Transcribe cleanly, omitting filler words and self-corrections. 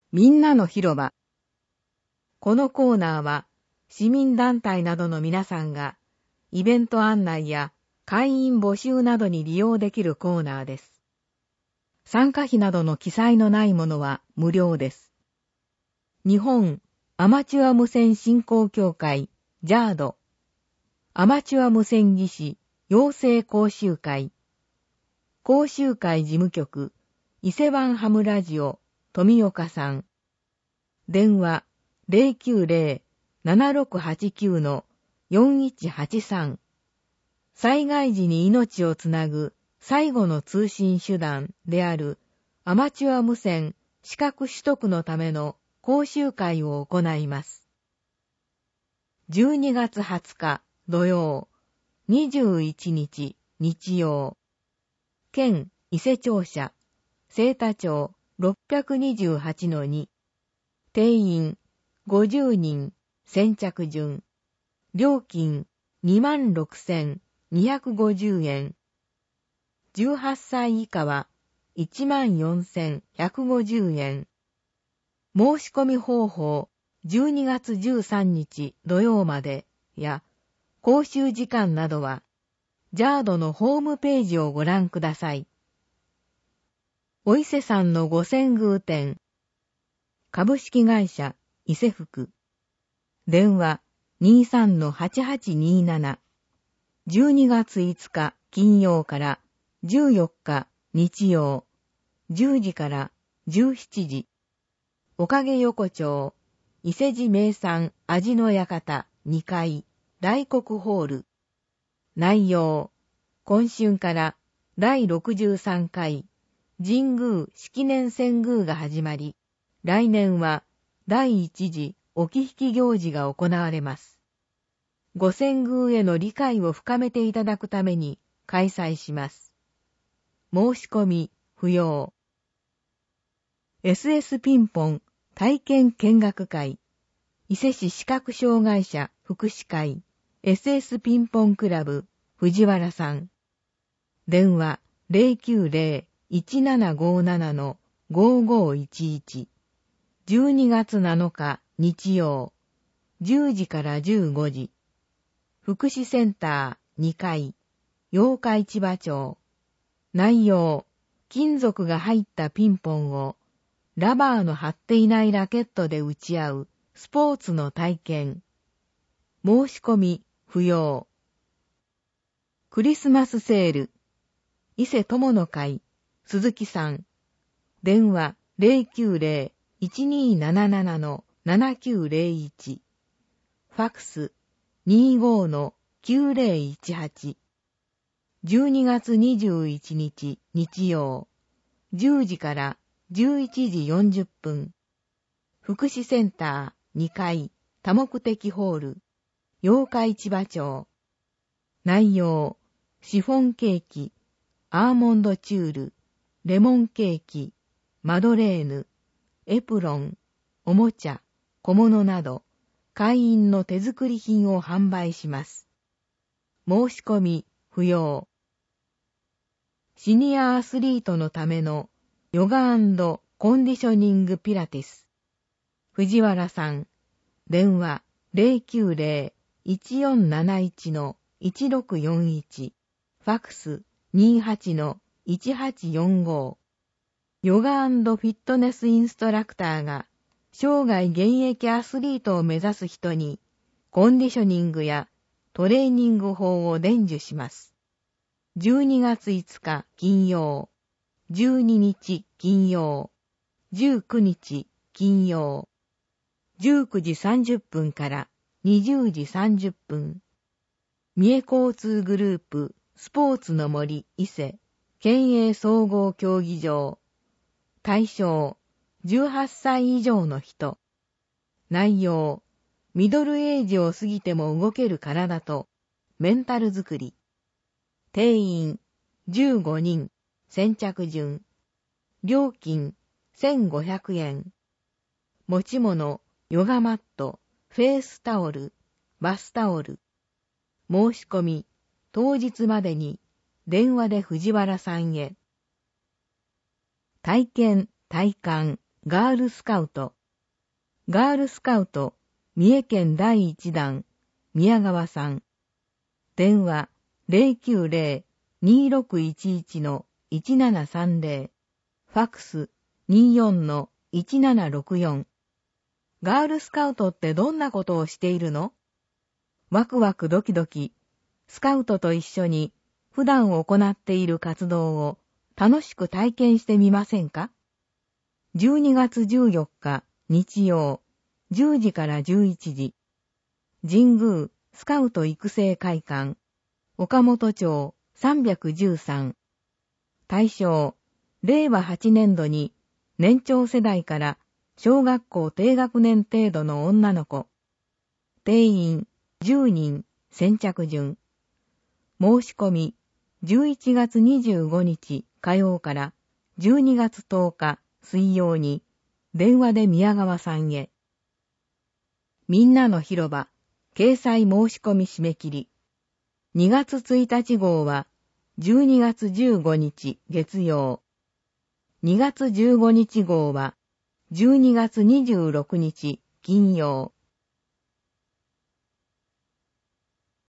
みんなの広場。このコーナーは市民団体などの皆さんがイベント案内や会員募集などに利用できるコーナーです。参加費などの記載のないものは無料です。日本アマチュア無線振興協会 JAD アマチュア無線技師養成講習会講習会事務局伊勢湾ハムラジオ富岡さん電話 090-7689-4183 災害時に命をつなぐ最後の通信手段であるアマチュア無線資格取得のための講習会を行います。12月20日土曜、21日日曜、県伊勢庁舎、清田町 628-2、定員50人、先着順、料金26,250円、18歳以下は14,150円。申し込み方法12月13日土曜までや講習時間などは JAD のホームページをご覧ください。お伊勢さんの御遷宮店株式会社伊勢福電話 23-8827 12月5日金曜から14日日曜10時から17時おかげ横丁伊勢路名産味の館2階大黒ホール内容今春から第63回神宮式年遷宮が始まり来年は第一次置き引き行事が行われます。御遷宮への理解を深めていただくために開催します。申し込み不要。SS ピンポン体験見学会伊勢市視覚障害者福祉会 SS ピンポンクラブ藤原さん電話 090-1757-5511 12月7日日曜10時から15時福祉センター2階八日市場町内容金属が入ったピンポンをラバーの張っていないラケットで打ち合うスポーツの体験申し込み不要クリスマスセール伊勢友の会鈴木さん電話 090-1277-7901 ファックス 25-9018 12月21日日曜10時から11時40分福祉センター2階多目的ホール八日市場町内容シフォンケーキアーモンドチュールレモンケーキマドレーヌエプロンおもちゃ小物など会員の手作り品を販売します。申し込み不要シニアアスリートのためのヨガ&コンディショニングピラティス藤原さん電話 090-1471-1641 ファックス 28-1845 ヨガ&フィットネスインストラクターが生涯現役アスリートを目指す人にコンディショニングやトレーニング法を伝授します。12月5日金曜、12日金曜、19日金曜、19時30分から20時30分。三重交通グループスポーツの森伊勢県営総合競技場対象18歳以上の人内容ミドルエイジを過ぎても動ける体とメンタル作り定員15人先着順料金1500円持ち物ヨガマットフェイスタオルバスタオル申し込み当日までに電話で藤原さんへ体験体感ガールスカウト。ガールスカウト、三重県第1弾、宮川さん。電話090-2611-1730。ファックス24-1764。ガールスカウトってどんなことをしているの？ワクワクドキドキ、スカウトと一緒に普段行っている活動を楽しく体験してみませんか？ 12 月14日日曜、10時から11時。神宮スカウト育成会館、岡本町313。対象、令和8年度に年長世代から小学校低学年程度の女の子。定員10人先着順。申し込み11月25日火曜から12月10日水曜に電話で宮川さんへ。みんなの広場、掲載申し込み締め切り。2月1日号は12月15日月曜。2月15日号は12月26日金曜。